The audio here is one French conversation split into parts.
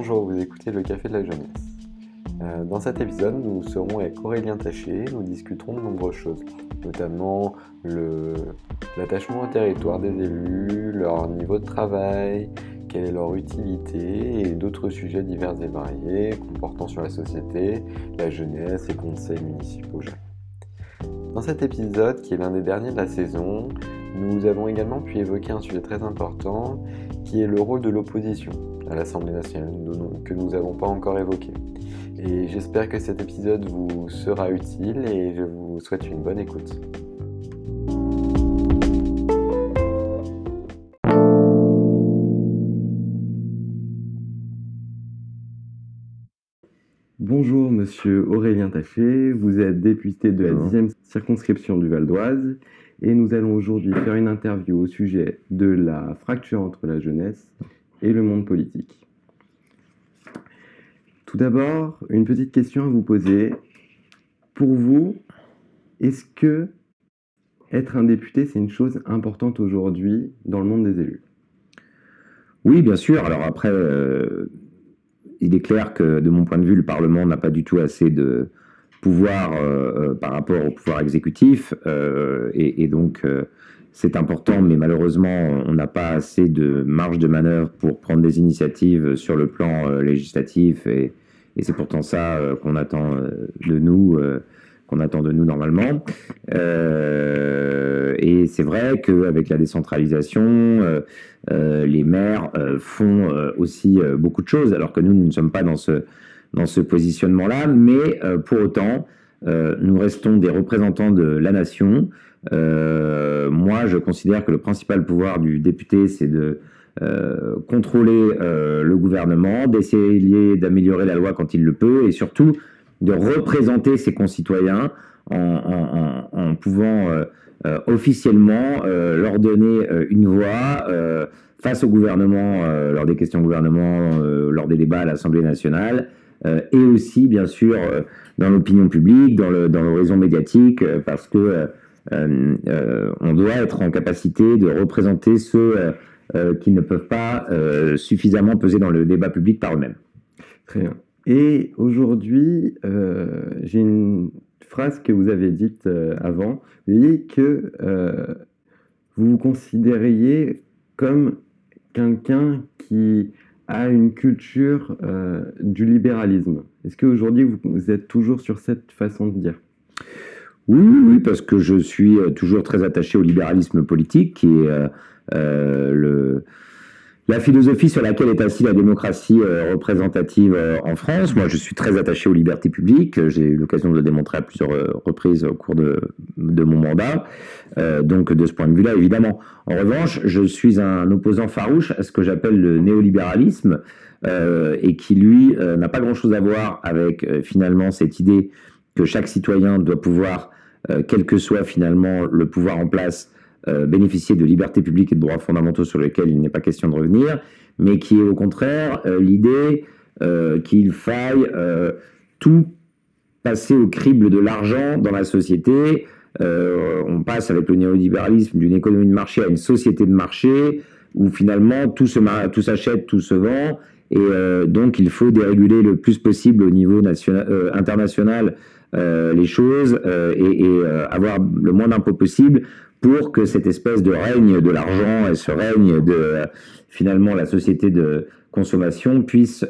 Bonjour, vous écoutez le Café de la Jeunesse. Dans cet épisode, nous serons avec Aurélien Taché, nous discuterons de nombreuses choses, notamment l'attachement au territoire des élus, leur niveau de travail, quelle est leur utilité et d'autres sujets divers et variés comportant sur la société, la jeunesse et conseils municipaux. Dans cet épisode, qui est l'un des derniers de la saison, nous avons également pu évoquer un sujet très important, qui est le rôle de l'opposition à l'Assemblée nationale, que nous n'avons pas encore évoqué. Et j'espère que cet épisode vous sera utile et je vous souhaite une bonne écoute. Bonjour Monsieur Aurélien Taché, vous êtes député de la 10e circonscription du Val d'Oise et nous allons aujourd'hui faire une interview au sujet de la fracture entre la jeunesse et le monde politique. Tout d'abord, une petite question à vous poser. Pour vous, est-ce que être un député, c'est une chose importante aujourd'hui dans le monde des élus ? Oui, bien sûr. Alors après, il est clair que de mon point de vue, le Parlement n'a pas du tout assez de pouvoir par rapport au pouvoir exécutif. Et donc, c'est important, mais malheureusement, on n'a pas assez de marge de manœuvre pour prendre des initiatives sur le plan législatif. Et c'est pourtant ça qu'on attend de nous. Qu'on attend de nous normalement. Et c'est vrai qu'avec la décentralisation, les maires font aussi beaucoup de choses, alors que nous ne sommes pas dans ce positionnement-là, mais pour autant, nous restons des représentants de la nation. Moi, je considère que le principal pouvoir du député, c'est de contrôler le gouvernement, d'essayer d'améliorer la loi quand il le peut, et surtout de représenter ses concitoyens en pouvant officiellement leur donner une voix face au gouvernement, lors des questions au gouvernement, lors des débats à l'Assemblée nationale, et aussi, bien sûr, dans l'opinion publique, dans l'horizon médiatique, parce que on doit être en capacité de représenter ceux qui ne peuvent pas suffisamment peser dans le débat public par eux-mêmes. Très bien. Et aujourd'hui, j'ai une phrase que vous avez dite avant, vous avez dit que vous vous considériez comme quelqu'un qui a une culture du libéralisme. Est-ce qu'aujourd'hui, vous êtes toujours sur cette façon de dire ? Oui, parce que je suis toujours très attaché au libéralisme politique, qui est la philosophie sur laquelle est assise la démocratie représentative en France. Moi, je suis très attaché aux libertés publiques. J'ai eu l'occasion de le démontrer à plusieurs reprises au cours de mon mandat. Donc, de ce point de vue-là, évidemment. En revanche, je suis un opposant farouche à ce que j'appelle le néolibéralisme et qui, lui, n'a pas grand-chose à voir avec, finalement, cette idée que chaque citoyen doit pouvoir, quel que soit, finalement, le pouvoir en place, bénéficier de libertés publiques et de droits fondamentaux sur lesquels il n'est pas question de revenir, mais qui est au contraire l'idée qu'il faille tout passer au crible de l'argent dans la société. On passe avec le néolibéralisme d'une économie de marché à une société de marché où finalement tout s'achète, tout se vend, et donc il faut déréguler le plus possible au niveau international les choses et avoir le moins d'impôts possible pour que cette espèce de règne de l'argent et ce règne de finalement la société de consommation puisse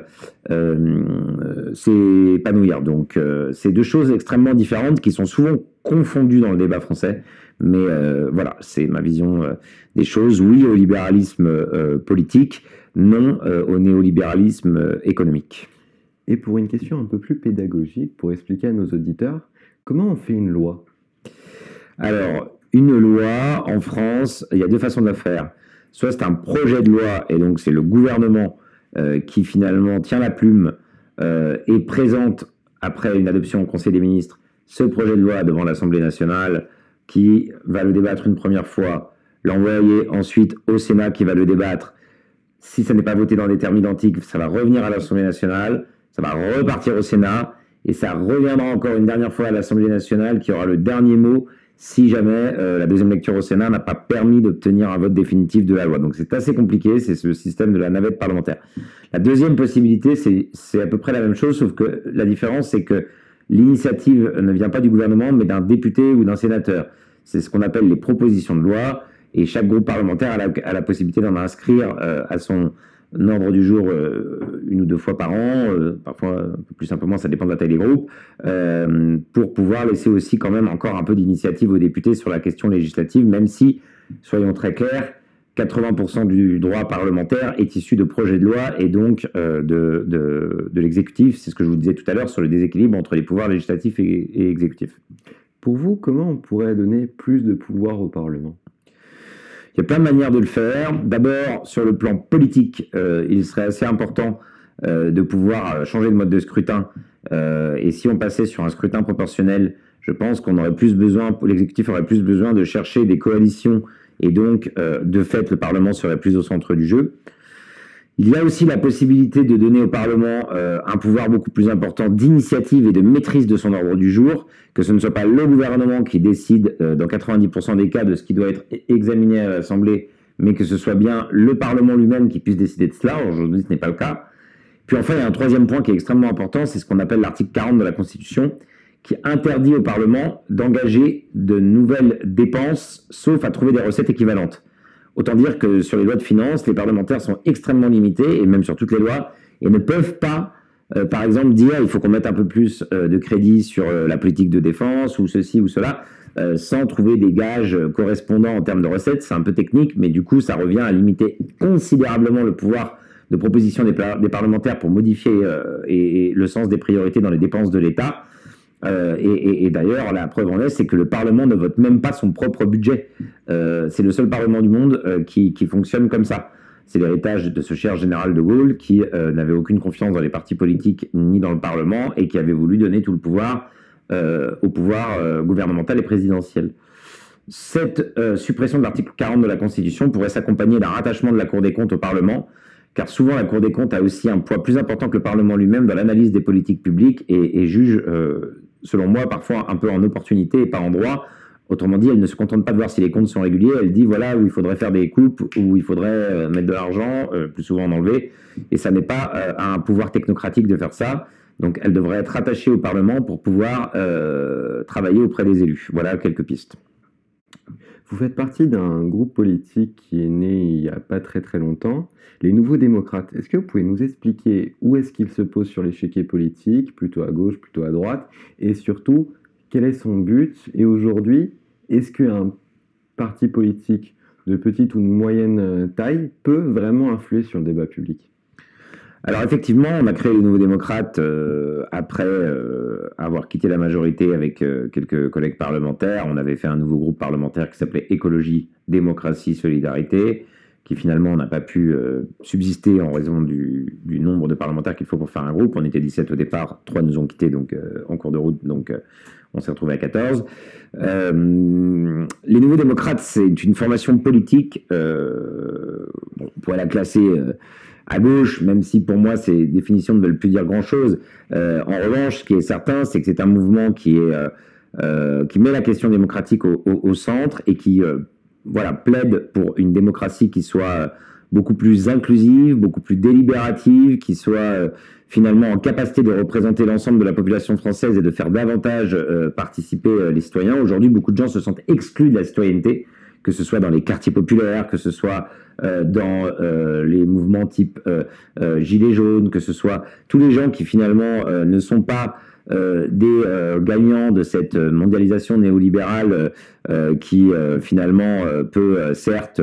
s'épanouir. Donc c'est deux choses extrêmement différentes qui sont souvent confondues dans le débat français, mais voilà, c'est ma vision des choses. Oui au libéralisme politique, non au néolibéralisme économique. Et pour une question un peu plus pédagogique, pour expliquer à nos auditeurs, comment on fait une loi ? Alors, une loi, en France, il y a deux façons de la faire. Soit c'est un projet de loi, et donc c'est le gouvernement qui finalement tient la plume et présente, après une adoption au Conseil des ministres, ce projet de loi devant l'Assemblée nationale, qui va le débattre une première fois, l'envoyer ensuite au Sénat qui va le débattre. Si ça n'est pas voté dans des termes identiques, ça va revenir à l'Assemblée nationale, ça va repartir au Sénat, et ça reviendra encore une dernière fois à l'Assemblée nationale qui aura le dernier mot si jamais la deuxième lecture au Sénat n'a pas permis d'obtenir un vote définitif de la loi. Donc c'est assez compliqué, c'est ce système de la navette parlementaire. La deuxième possibilité, c'est à peu près la même chose, sauf que la différence, c'est que l'initiative ne vient pas du gouvernement, mais d'un député ou d'un sénateur. C'est ce qu'on appelle les propositions de loi, et chaque groupe parlementaire a la possibilité d'en inscrire à son ordre du jour une ou deux fois par an, parfois un peu plus simplement, ça dépend de la taille des groupes, pour pouvoir laisser aussi quand même encore un peu d'initiative aux députés sur la question législative, même si, soyons très clairs, 80% du droit parlementaire est issu de projets de loi et donc de l'exécutif. C'est ce que je vous disais tout à l'heure sur le déséquilibre entre les pouvoirs législatifs et exécutifs. Pour vous, comment on pourrait donner plus de pouvoir au Parlement ? Il y a plein de manières de le faire. D'abord, sur le plan politique, il serait assez important de pouvoir changer de mode de scrutin. Et si on passait sur un scrutin proportionnel, je pense qu'on aurait plus besoin, l'exécutif aurait plus besoin de chercher des coalitions et donc, de fait, le Parlement serait plus au centre du jeu. Il y a aussi la possibilité de donner au Parlement un pouvoir beaucoup plus important d'initiative et de maîtrise de son ordre du jour, que ce ne soit pas le gouvernement qui décide dans 90% des cas de ce qui doit être examiné à l'Assemblée, mais que ce soit bien le Parlement lui-même qui puisse décider de cela. Aujourd'hui, ce n'est pas le cas. Puis enfin, il y a un troisième point qui est extrêmement important, c'est ce qu'on appelle l'article 40 de la Constitution, qui interdit au Parlement d'engager de nouvelles dépenses, sauf à trouver des recettes équivalentes. Autant dire que sur les lois de finances, les parlementaires sont extrêmement limités, et même sur toutes les lois, et ne peuvent pas, par exemple, dire il faut qu'on mette un peu plus de crédit sur la politique de défense, ou ceci ou cela, sans trouver des gages correspondants en termes de recettes. C'est un peu technique, mais du coup, ça revient à limiter considérablement le pouvoir de proposition des parlementaires pour modifier et le sens des priorités dans les dépenses de l'État. Et d'ailleurs, la preuve en est, c'est que le Parlement ne vote même pas son propre budget. C'est le seul Parlement du monde qui fonctionne comme ça. C'est l'héritage de ce cher général de Gaulle qui n'avait aucune confiance dans les partis politiques ni dans le Parlement et qui avait voulu donner tout le pouvoir au pouvoir gouvernemental et présidentiel. Cette suppression de l'article 40 de la Constitution pourrait s'accompagner d'un rattachement de la Cour des comptes au Parlement, car souvent la Cour des comptes a aussi un poids plus important que le Parlement lui-même dans l'analyse des politiques publiques et juge, selon moi, parfois un peu en opportunité et pas en droit. Autrement dit, elle ne se contente pas de voir si les comptes sont réguliers, elle dit voilà où il faudrait faire des coupes, où il faudrait mettre de l'argent, plus souvent en enlever, et ça n'est pas à un pouvoir technocratique de faire ça. Donc elle devrait être attachée au Parlement pour pouvoir travailler auprès des élus. Voilà quelques pistes. Vous faites partie d'un groupe politique qui est né il n'y a pas très très longtemps, les Nouveaux Démocrates. Est-ce que vous pouvez nous expliquer où est-ce qu'il se pose sur l'échiquier politique, plutôt à gauche, plutôt à droite, et surtout, quel est son but? Et aujourd'hui, est-ce qu'un parti politique de petite ou de moyenne taille peut vraiment influer sur le débat public? Alors effectivement, on a créé les Nouveaux Démocrates après avoir quitté la majorité avec quelques collègues parlementaires. On avait fait un nouveau groupe parlementaire qui s'appelait Écologie, Démocratie, Solidarité, qui finalement n'a pas pu subsister en raison du nombre de parlementaires qu'il faut pour faire un groupe. On était 17 au départ, 3 nous ont quittés donc, en cours de route, donc on s'est retrouvé à 14. Les Nouveaux Démocrates, c'est une formation politique, on pourrait la classer à gauche, même si pour moi ces définitions ne veulent plus dire grand-chose. En revanche, ce qui est certain, c'est que c'est un mouvement qui met la question démocratique au centre et qui plaide pour une démocratie qui soit beaucoup plus inclusive, beaucoup plus délibérative, qui soit finalement en capacité de représenter l'ensemble de la population française et de faire davantage participer les citoyens. Aujourd'hui, beaucoup de gens se sentent exclus de la citoyenneté, que ce soit dans les quartiers populaires, que ce soit dans les mouvements type Gilets jaunes, que ce soit tous les gens qui finalement ne sont pas des gagnants de cette mondialisation néolibérale qui finalement peut certes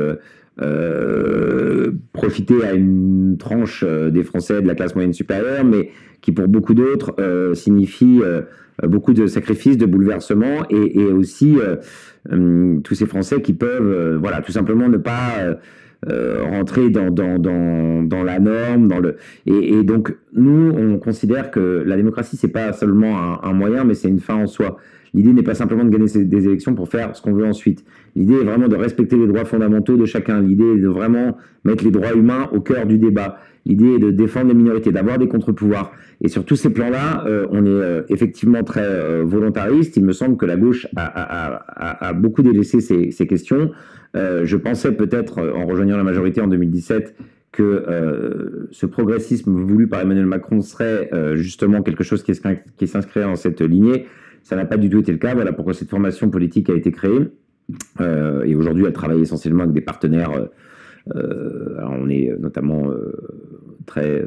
profiter à une tranche des Français de la classe moyenne supérieure, mais qui pour beaucoup d'autres signifie beaucoup de sacrifices, de bouleversements et aussi tous ces Français qui peuvent tout simplement ne pas rentrer dans la norme, et donc nous on considère que la démocratie c'est pas seulement un moyen, mais c'est une fin en soi. L'idée n'est pas simplement de gagner des élections pour faire ce qu'on veut ensuite. L'idée est vraiment de respecter les droits fondamentaux de chacun. L'idée est de vraiment mettre les droits humains au cœur du débat. L'idée est de défendre les minorités, d'avoir des contre-pouvoirs. Et sur tous ces plans-là, on est effectivement très volontariste. Il me semble que la gauche a beaucoup délaissé ces questions. Je pensais peut-être, en rejoignant la majorité en 2017, que ce progressisme voulu par Emmanuel Macron serait justement quelque chose qui s'inscrirait dans cette lignée. Ça n'a pas du tout été le cas. Voilà pourquoi cette formation politique a été créée. Et aujourd'hui, elle travaille essentiellement avec des partenaires. Alors on est notamment très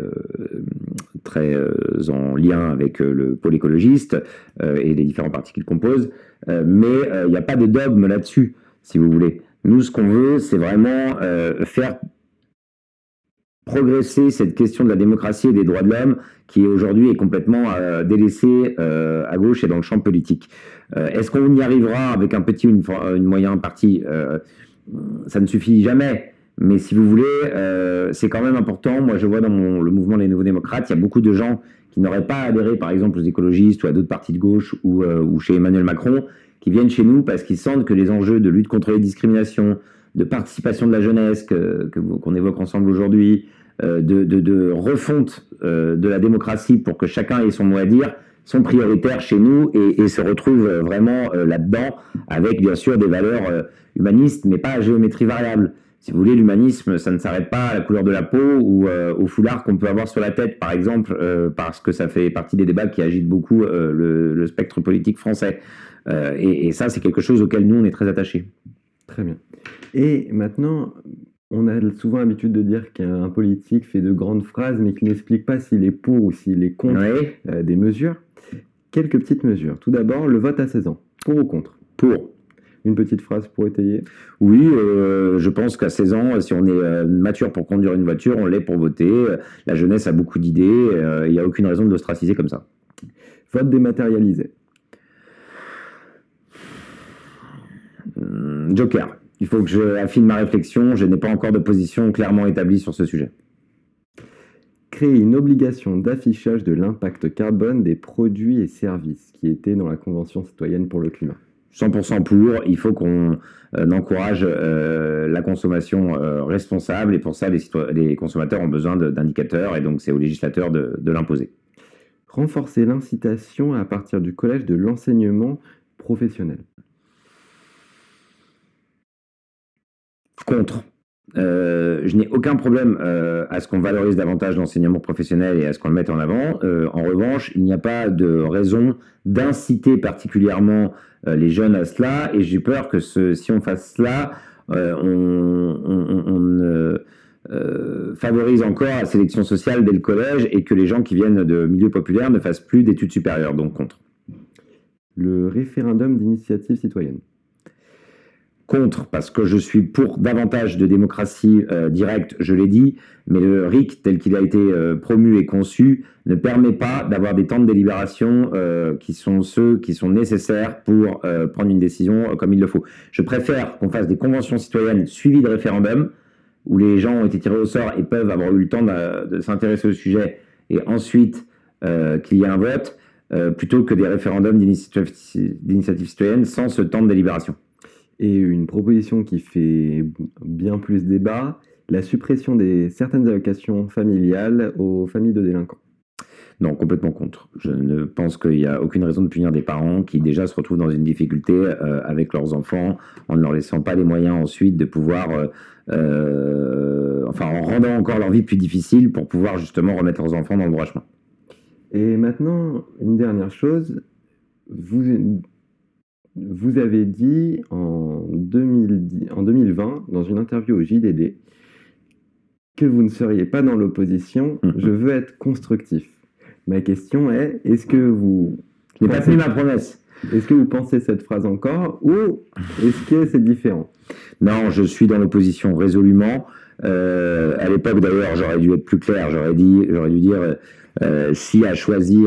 en lien avec le pôle écologiste et les différents partis qui le composent. Mais il n'y a pas de dogme là-dessus, si vous voulez. Nous, ce qu'on veut, c'est vraiment faire progresser cette question de la démocratie et des droits de l'homme qui aujourd'hui est complètement délaissée à gauche et dans le champ politique. Est-ce qu'on y arrivera avec un petit ou une moyen parti ça ne suffit jamais, mais si vous voulez, c'est quand même important. Moi, je vois dans le mouvement Les Nouveaux Démocrates, il y a beaucoup de gens qui n'auraient pas adhéré, par exemple, aux écologistes ou à d'autres partis de gauche ou chez Emmanuel Macron, qui viennent chez nous parce qu'ils sentent que les enjeux de lutte contre les discriminations, de participation de la jeunesse qu'on évoque ensemble aujourd'hui, de refonte de la démocratie pour que chacun ait son mot à dire, sont prioritaires chez nous et se retrouvent vraiment là-dedans avec bien sûr des valeurs humanistes mais pas à géométrie variable. Si vous voulez, l'humanisme, ça ne s'arrête pas à la couleur de la peau ou au foulard qu'on peut avoir sur la tête, par exemple, parce que ça fait partie des débats qui agitent beaucoup le spectre politique français. Et ça, c'est quelque chose auquel nous, on est très attachés. Très bien. Et maintenant, on a souvent l'habitude de dire qu'un politique fait de grandes phrases, mais qu'il n'explique pas s'il est pour ou s'il est contre des mesures. Quelques petites mesures. Tout d'abord, le vote à 16 ans. Pour ou contre? Pour. Une petite phrase pour étayer? Oui, je pense qu'à 16 ans, si on est mature pour conduire une voiture, on l'est pour voter. La jeunesse a beaucoup d'idées. Il n'y a aucune raison de l'ostraciser comme ça. Vote dématérialisé. Joker. Il faut que je affine ma réflexion. Je n'ai pas encore de position clairement établie sur ce sujet. Créer une obligation d'affichage de l'impact carbone des produits et services qui était dans la Convention citoyenne pour le climat. 100% pour. Il faut qu'on encourage la consommation responsable et pour ça, les consommateurs ont besoin d'indicateurs et donc c'est aux législateurs de l'imposer. Renforcer l'incitation à partir du collège de l'enseignement professionnel. Contre. Je n'ai aucun problème à ce qu'on valorise davantage l'enseignement professionnel et à ce qu'on le mette en avant. En revanche, il n'y a pas de raison d'inciter particulièrement les jeunes à cela, et j'ai peur que si on fasse cela, on favorise encore la sélection sociale dès le collège et que les gens qui viennent de milieux populaires ne fassent plus d'études supérieures, donc contre. Le référendum d'initiative citoyenne. Contre, parce que je suis pour davantage de démocratie directe, je l'ai dit, mais le RIC tel qu'il a été promu et conçu ne permet pas d'avoir des temps de délibération qui sont ceux qui sont nécessaires pour prendre une décision comme il le faut. Je préfère qu'on fasse des conventions citoyennes suivies de référendums, où les gens ont été tirés au sort et peuvent avoir eu le temps de s'intéresser au sujet, et ensuite qu'il y ait un vote, plutôt que des référendums d'initiative citoyenne sans ce temps de délibération. Et une proposition qui fait bien plus débat, la suppression de certaines allocations familiales aux familles de délinquants. Non, complètement contre. Je ne pense qu'il n'y a aucune raison de punir des parents qui déjà se retrouvent dans une difficulté avec leurs enfants, en ne leur laissant pas les moyens ensuite de pouvoir, en rendant encore leur vie plus difficile pour pouvoir justement remettre leurs enfants dans le droit chemin. Et maintenant, une dernière chose, vous avez dit en 2020, dans une interview au JDD, que vous ne seriez pas dans l'opposition, je veux être constructif. Ma question est, est-ce que vous... Je n'ai pas tenu ma promesse. Est-ce que vous pensez cette phrase encore ou est-ce que c'est différent? Non, je suis dans l'opposition résolument. À l'époque, d'ailleurs, j'aurais dû être plus clair. J'aurais dû dire, si à choisir,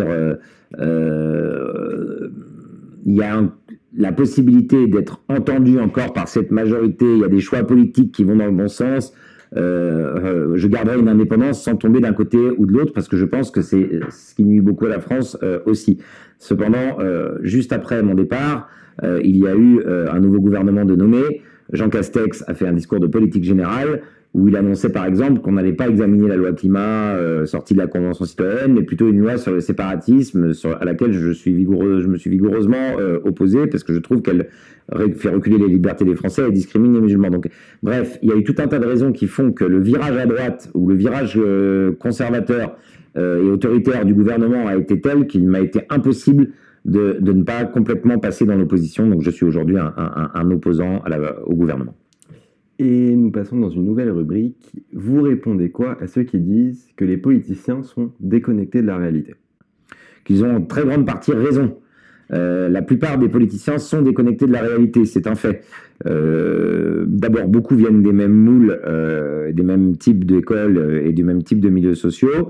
il y a la possibilité d'être entendu encore par cette majorité, il y a des choix politiques qui vont dans le bon sens, je garderai une indépendance sans tomber d'un côté ou de l'autre, parce que je pense que c'est ce qui nuit beaucoup à la France aussi. Cependant, juste après mon départ, il y a eu un nouveau gouvernement de nommer. Jean Castex a fait un discours de politique générale où il annonçait par exemple qu'on n'allait pas examiner la loi climat sortie de la Convention citoyenne, mais plutôt une loi sur le séparatisme, à laquelle je me suis vigoureusement opposé, parce que je trouve qu'elle fait reculer les libertés des Français et discrimine les musulmans. Donc, bref, il y a eu tout un tas de raisons qui font que le virage à droite ou le virage conservateur et autoritaire du gouvernement a été tel qu'il m'a été impossible de ne pas complètement passer dans l'opposition. Donc je suis aujourd'hui un opposant au gouvernement. Et nous passons dans une nouvelle rubrique. Vous répondez quoi à ceux qui disent que les politiciens sont déconnectés de la réalité? Qu'ils ont en très grande partie raison. La plupart des politiciens sont déconnectés de la réalité, c'est un fait. D'abord, beaucoup viennent des mêmes moules, des mêmes types d'écoles et du même type de milieux sociaux.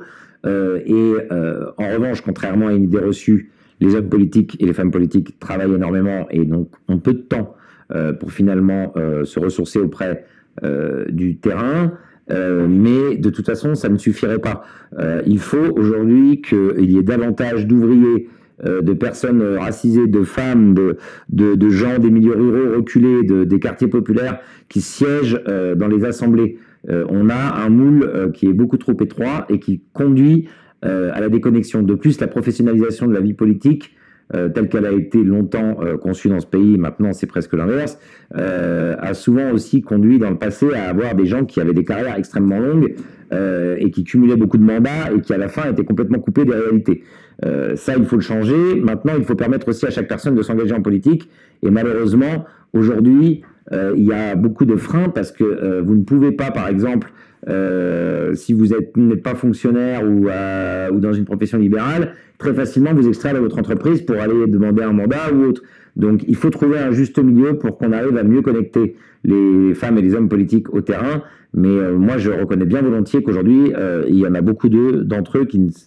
En revanche, contrairement à une idée reçue, les hommes politiques et les femmes politiques travaillent énormément et donc ont peu de temps pour finalement se ressourcer auprès du terrain. Mais de toute façon, ça ne suffirait pas. Il faut aujourd'hui qu'il y ait davantage d'ouvriers, de personnes racisées, de femmes, de gens des milieux ruraux reculés, des quartiers populaires qui siègent dans les assemblées. On a un moule qui est beaucoup trop étroit et qui conduit à la déconnexion. De plus, la professionnalisation de la vie politique, telle qu'elle a été longtemps conçue dans ce pays, maintenant c'est presque l'inverse, a souvent aussi conduit dans le passé à avoir des gens qui avaient des carrières extrêmement longues et qui cumulaient beaucoup de mandats et qui à la fin étaient complètement coupés des réalités. Ça, il faut le changer. Maintenant, il faut permettre aussi à chaque personne de s'engager en politique. Et malheureusement, aujourd'hui, il y a beaucoup de freins parce que vous ne pouvez pas, par exemple, si vous n'êtes pas fonctionnaire ou dans une profession libérale, très facilement vous extraire de votre entreprise pour aller demander un mandat ou autre. Donc il faut trouver un juste milieu pour qu'on arrive à mieux connecter les femmes et les hommes politiques au terrain. Mais moi, je reconnais bien volontiers qu'aujourd'hui, il y en a beaucoup d'entre eux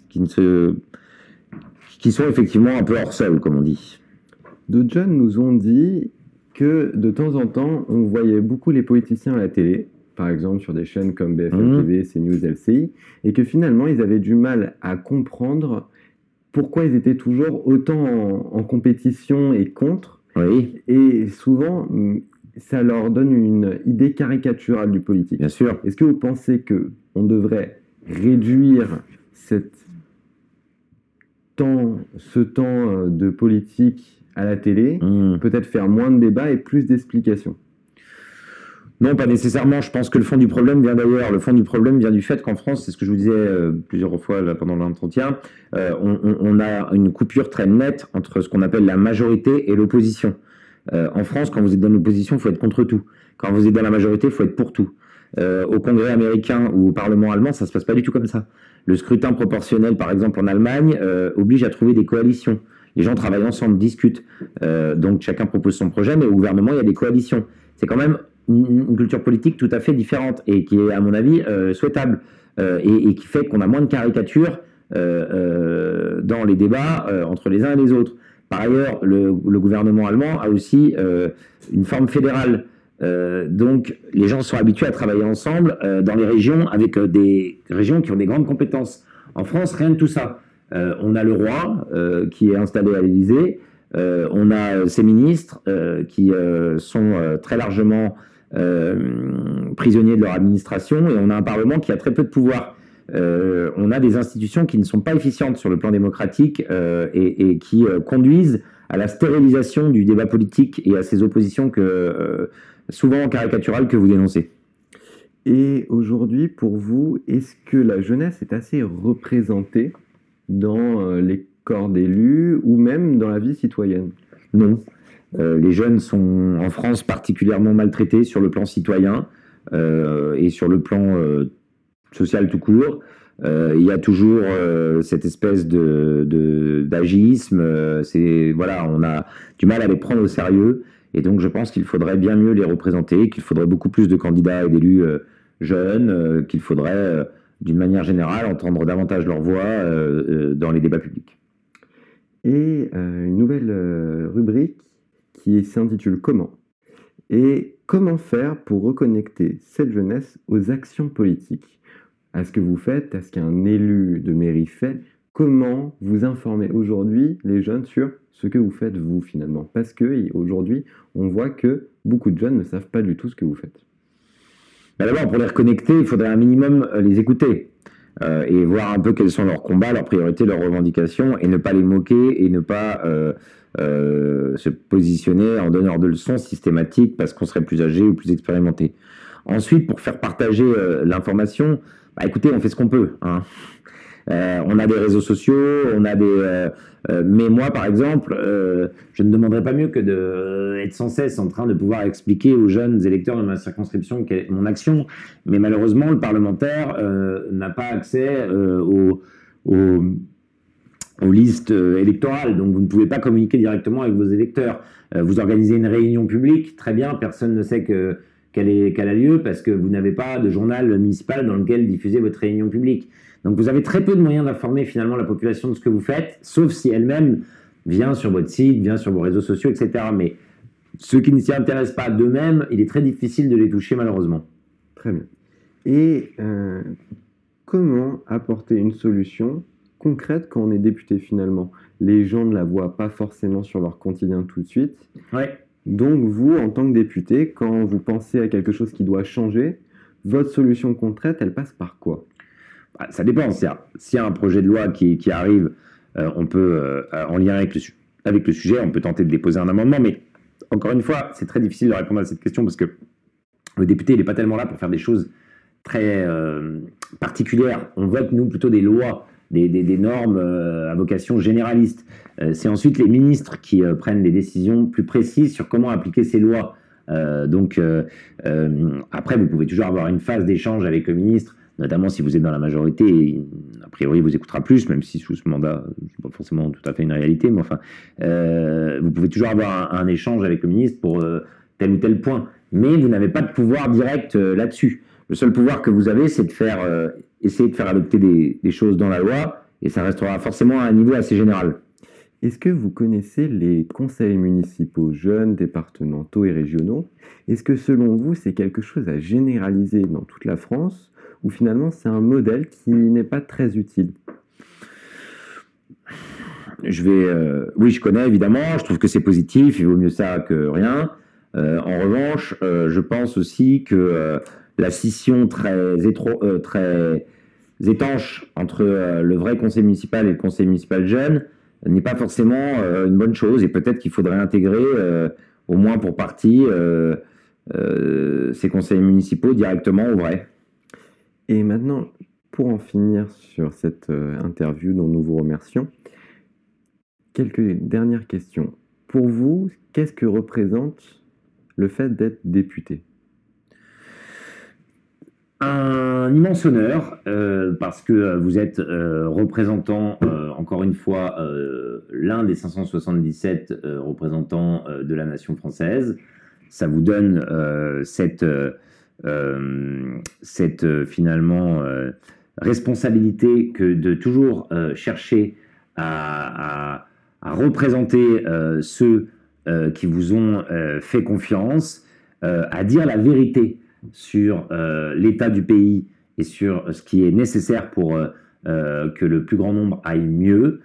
qui sont effectivement un peu hors sol, comme on dit. D'autres jeunes nous ont dit que de temps en temps, on voyait beaucoup les politiciens à la télé, par exemple sur des chaînes comme BFM TV, CNews, LCI, et que finalement, ils avaient du mal à comprendre pourquoi ils étaient toujours autant en compétition et contre. Oui. Et souvent, ça leur donne une idée caricaturale du politique. Bien sûr. Est-ce que vous pensez qu'on devrait réduire ce temps de politique à la télé, peut-être faire moins de débats et plus d'explications? Non, pas nécessairement. Je pense que le fond du problème vient d'ailleurs. Le fond du problème vient du fait qu'en France, c'est ce que je vous disais plusieurs fois là, pendant l'entretien, on a une coupure très nette entre ce qu'on appelle la majorité et l'opposition. En France, quand vous êtes dans l'opposition, il faut être contre tout. Quand vous êtes dans la majorité, il faut être pour tout. Au Congrès américain ou au Parlement allemand, ça ne se passe pas du tout comme ça. Le scrutin proportionnel, par exemple en Allemagne, oblige à trouver des coalitions. Les gens travaillent ensemble, discutent. Donc chacun propose son projet, mais au gouvernement, il y a des coalitions. C'est quand même une culture politique tout à fait différente et qui est, à mon avis, souhaitable et qui fait qu'on a moins de caricatures dans les débats entre les uns et les autres. Par ailleurs, le gouvernement allemand a aussi une forme fédérale. Donc, les gens sont habitués à travailler ensemble dans les régions avec des régions qui ont des grandes compétences. En France, rien de tout ça. On a le roi qui est installé à l'Élysée. On a ces ministres qui sont très largement prisonniers de leur administration et on a un Parlement qui a très peu de pouvoir. On a des institutions qui ne sont pas efficientes sur le plan démocratique et qui conduisent à la stérilisation du débat politique et à ces oppositions souvent caricaturales que vous dénoncez. Et aujourd'hui, pour vous, est-ce que la jeunesse est assez représentée dans les corps d'élus ou même dans la vie citoyenne? Non. Les jeunes sont en France particulièrement maltraités sur le plan citoyen et sur le plan social tout court. Il y a toujours cette espèce d'agisme. Voilà, on a du mal à les prendre au sérieux. Et donc je pense qu'il faudrait bien mieux les représenter, qu'il faudrait beaucoup plus de candidats et d'élus jeunes, qu'il faudrait d'une manière générale entendre davantage leur voix dans les débats publics. Et une nouvelle rubrique qui s'intitule Comment. Et comment faire pour reconnecter cette jeunesse aux actions politiques? À ce que vous faites, à ce qu'un élu de mairie fait? Comment vous informez aujourd'hui les jeunes sur ce que vous faites vous finalement? Parce qu'aujourd'hui, on voit que beaucoup de jeunes ne savent pas du tout ce que vous faites. D'abord, pour les reconnecter, il faudrait un minimum les écouter et voir un peu quels sont leurs combats, leurs priorités, leurs revendications, et ne pas les moquer et ne pas se positionner en donneur de leçons systématiques parce qu'on serait plus âgé ou plus expérimenté. Ensuite, pour faire partager l'information, écoutez, on fait ce qu'on peut, hein. On a des réseaux sociaux, on a des... mais moi, par exemple, je ne demanderais pas mieux que d'être sans cesse en train de pouvoir expliquer aux jeunes électeurs de ma circonscription quelle est mon action. Mais malheureusement, le parlementaire n'a pas accès aux listes électorales. Donc, vous ne pouvez pas communiquer directement avec vos électeurs. Vous organisez une réunion publique, très bien, personne ne sait qu'elle a lieu parce que vous n'avez pas de journal municipal dans lequel diffuser votre réunion publique. Donc vous avez très peu de moyens d'informer finalement la population de ce que vous faites, sauf si elle-même vient sur votre site, vient sur vos réseaux sociaux, etc. Mais ceux qui ne s'y intéressent pas d'eux-mêmes, il est très difficile de les toucher malheureusement. Très bien. Et comment apporter une solution concrète quand on est député finalement? Les gens ne la voient pas forcément sur leur quotidien tout de suite. Ouais. Donc vous, en tant que député, quand vous pensez à quelque chose qui doit changer, votre solution concrète, elle passe par quoi? Ça dépend. S'il y a un projet de loi qui arrive, on peut, en lien avec le sujet, on peut tenter de déposer un amendement. Mais encore une fois, c'est très difficile de répondre à cette question parce que le député, il n'est pas tellement là pour faire des choses très particulières. On vote, nous, plutôt des lois, des normes à vocation généraliste. C'est ensuite les ministres qui prennent des décisions plus précises sur comment appliquer ces lois. Après, vous pouvez toujours avoir une phase d'échange avec le ministre, notamment si vous êtes dans la majorité, a priori il vous écoutera plus, même si sous ce mandat, c'est pas forcément tout à fait une réalité, mais enfin, vous pouvez toujours avoir un échange avec le ministre pour tel ou tel point, mais vous n'avez pas de pouvoir direct là-dessus. Le seul pouvoir que vous avez, c'est de essayer de faire adopter des choses dans la loi, et ça restera forcément à un niveau assez général. Est-ce que vous connaissez les conseils municipaux jeunes, départementaux et régionaux? Est-ce que selon vous, c'est quelque chose à généraliser dans toute la France? Ou finalement c'est un modèle qui n'est pas très utile? Oui, je connais évidemment, je trouve que c'est positif, il vaut mieux ça que rien. En revanche, je pense aussi que la scission très étanche entre le vrai conseil municipal et le conseil municipal jeune n'est pas forcément une bonne chose, et peut-être qu'il faudrait intégrer, au moins pour partie, ces conseils municipaux directement au vrai. Et maintenant, pour en finir sur cette interview dont nous vous remercions, quelques dernières questions. Pour vous, qu'est-ce que représente le fait d'être député? Un immense honneur, parce que vous êtes représentant, encore une fois, l'un des 577 représentants de la nation française. Ça vous donne cette finalement responsabilité que de toujours chercher à représenter ceux qui vous ont fait confiance, à dire la vérité sur l'état du pays et sur ce qui est nécessaire pour que le plus grand nombre aille mieux.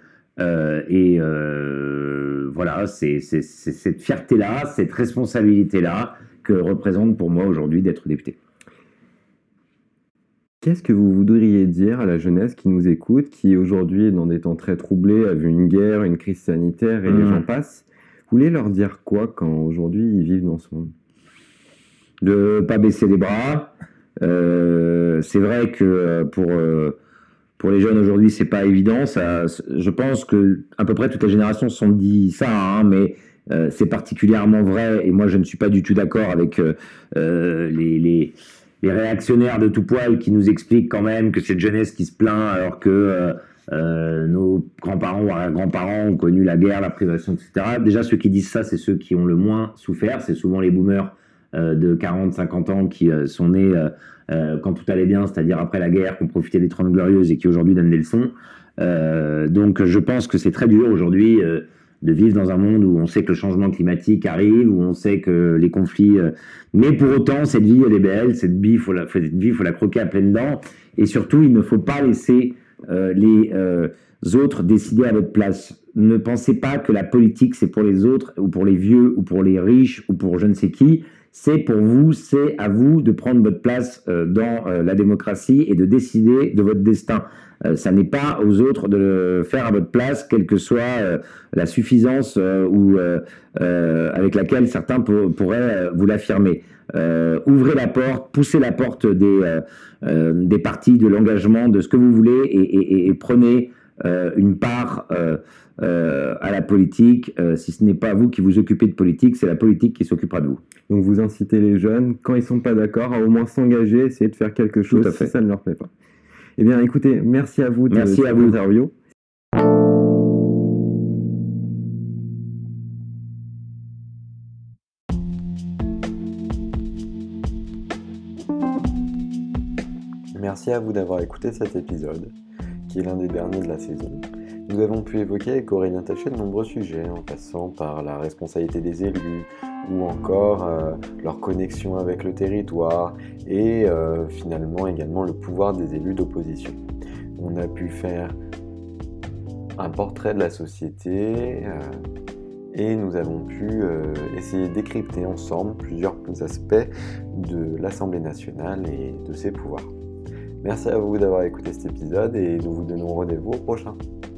Voilà, c'est cette fierté-là, cette responsabilité-là que représente pour moi aujourd'hui d'être député. Qu'est-ce que vous voudriez dire à la jeunesse qui nous écoute, qui aujourd'hui est dans des temps très troublés, a vu une guerre, une crise sanitaire et les gens passent? Vous voulez leur dire quoi quand aujourd'hui ils vivent dans ce monde? De ne pas baisser les bras. C'est vrai que pour les jeunes aujourd'hui, c'est pas évident. Je pense que à peu près toutes les générations se sont dit ça, hein, mais c'est particulièrement vrai. Et moi, je ne suis pas du tout d'accord avec les réactionnaires de tout poil qui nous expliquent quand même que c'est cette jeunesse qui se plaint alors que nos grands-parents ou arrière-grands-parents ont connu la guerre, la privation, etc. Déjà, ceux qui disent ça, c'est ceux qui ont le moins souffert. C'est souvent les boomers de 40-50 ans qui sont nés quand tout allait bien, c'est-à-dire après la guerre, qui ont profité des 30 glorieuses et qui aujourd'hui donnent des leçons. Donc je pense que c'est très dur aujourd'hui vivre dans un monde où on sait que le changement climatique arrive, où on sait que les conflits... Mais pour autant, cette vie, elle est belle, cette vie, faut la croquer à pleines dents. Et surtout, il ne faut pas laisser les autres décider à votre place. Ne pensez pas que la politique, c'est pour les autres, ou pour les vieux, ou pour les riches, ou pour je ne sais qui. C'est pour vous, c'est à vous de prendre votre place dans la démocratie et de décider de votre destin. Ça n'est pas aux autres de le faire à votre place, quelle que soit la suffisance avec laquelle certains pourraient vous l'affirmer. Ouvrez la porte, poussez la porte des partis, de l'engagement, de ce que vous voulez et prenez une part à la politique. Si ce n'est pas vous qui vous occupez de politique, c'est la politique qui s'occupera de vous. Donc vous incitez les jeunes, quand ils ne sont pas d'accord, à au moins s'engager, essayer de faire quelque chose si ça ne leur plaît pas. Eh bien écoutez, merci à vous de cette interview. Merci à vous d'avoir écouté cet épisode, qui est l'un des derniers de la saison. Nous avons pu évoquer avec Aurélien Taché de nombreux sujets, en passant par la responsabilité des élus, ou encore leur connexion avec le territoire, et finalement également le pouvoir des élus d'opposition. On a pu faire un portrait de la société, et nous avons pu essayer de décrypter ensemble plusieurs aspects de l'Assemblée nationale et de ses pouvoirs. Merci à vous d'avoir écouté cet épisode et nous vous donnons rendez-vous au prochain.